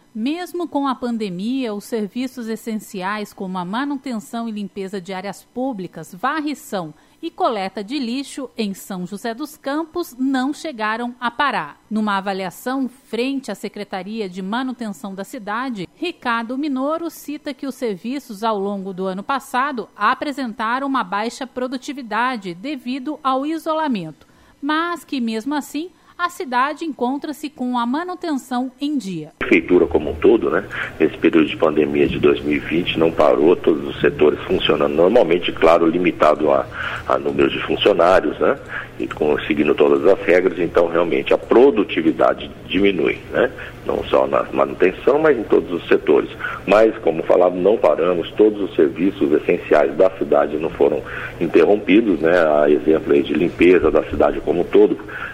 Mesmo com a pandemia, os serviços essenciais como a manutenção e limpeza de áreas públicas, varrição e coleta de lixo em São José dos Campos não chegaram a parar. Numa avaliação frente à Secretaria de Manutenção da cidade, Ricardo Minoro cita que os serviços ao longo do ano passado apresentaram uma baixa produtividade devido ao isolamento, mas que mesmo assim a cidade encontra-se com a manutenção em dia. A prefeitura como um todo, nesse período de pandemia de 2020, não parou, todos os setores funcionando normalmente, claro, limitado a número de funcionários, e seguindo todas as regras, então realmente a produtividade diminui, não só na manutenção, mas em todos os setores. Mas, como falava, não paramos, todos os serviços essenciais da cidade não foram interrompidos, a exemplo aí de limpeza da cidade como um todo,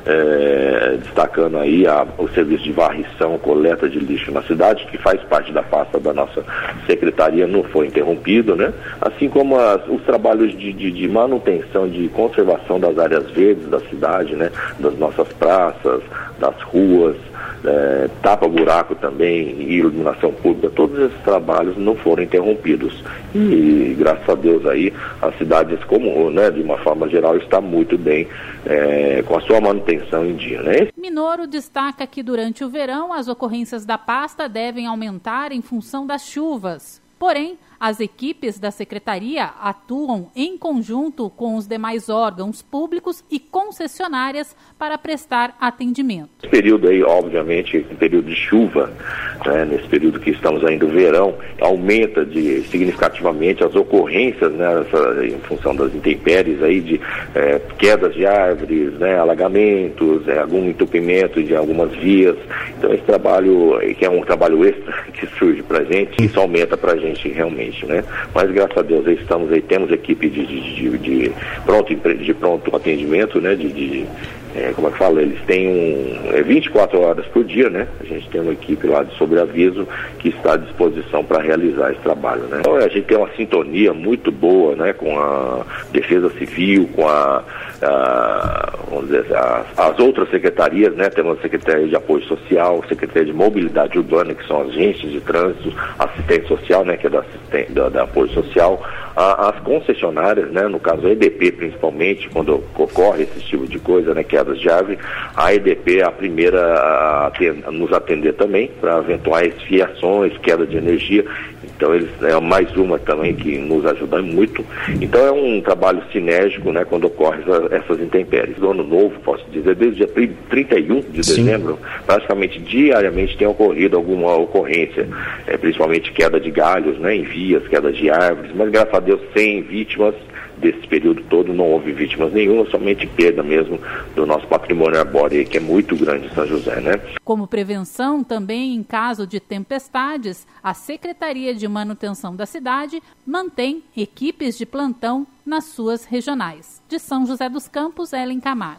destacando aí o serviço de varrição, coleta de lixo na cidade, que faz parte da pasta da nossa secretaria, não foi interrompido, assim como os trabalhos de manutenção, de conservação das áreas verdes da cidade, das nossas praças, das ruas, tapa-buraco também, e iluminação pública, todos esses trabalhos não foram interrompidos. E graças a Deus aí, as cidades como, de uma forma geral, está muito bem com a sua manutenção em dia, Minoro destaca que durante o verão as ocorrências da pasta devem aumentar em função das chuvas. Porém, as equipes da Secretaria atuam em conjunto com os demais órgãos públicos e concessionárias para prestar atendimento. Esse período aí, obviamente, período de chuva, nesse período que estamos ainda no verão, aumenta significativamente as ocorrências, em função das intempéries aí, de quedas de árvores, alagamentos, algum entupimento de algumas vias. Então esse trabalho, que é um trabalho extra que surge para a gente, isso aumenta para a gente realmente. Mas graças a Deus estamos aí, temos equipe de pronto atendimento, como é que fala, eles têm 24 horas por dia, a gente tem uma equipe lá de sobreaviso que está à disposição para realizar esse trabalho, Então a gente tem uma sintonia muito boa, com a Defesa Civil, com vamos dizer, as outras secretarias, temos a Secretaria de Apoio Social, a Secretaria de Mobilidade Urbana, que são agentes de trânsito, assistente social, que é da Apoio Social, as concessionárias, no caso a EDP principalmente, quando ocorre esse tipo de coisa, quedas de árvore, a EDP é a primeira a nos atender também para eventuais fiações, queda de energia. Então eles é mais uma também que nos ajuda muito. Então é um trabalho sinérgico, quando ocorre essas intempéries. No ano novo, posso dizer, desde o dia 31 de dezembro, praticamente diariamente tem ocorrido alguma ocorrência, principalmente queda de galhos, em vias, queda de árvores, mas graças a Deus sem vítimas. Desse período todo não houve vítimas nenhuma, somente perda mesmo do nosso patrimônio arbóreo, que é muito grande em São José, Como prevenção, também em caso de tempestades, a Secretaria de Manutenção da cidade mantém equipes de plantão nas suas regionais. De São José dos Campos, Ellen Camargo.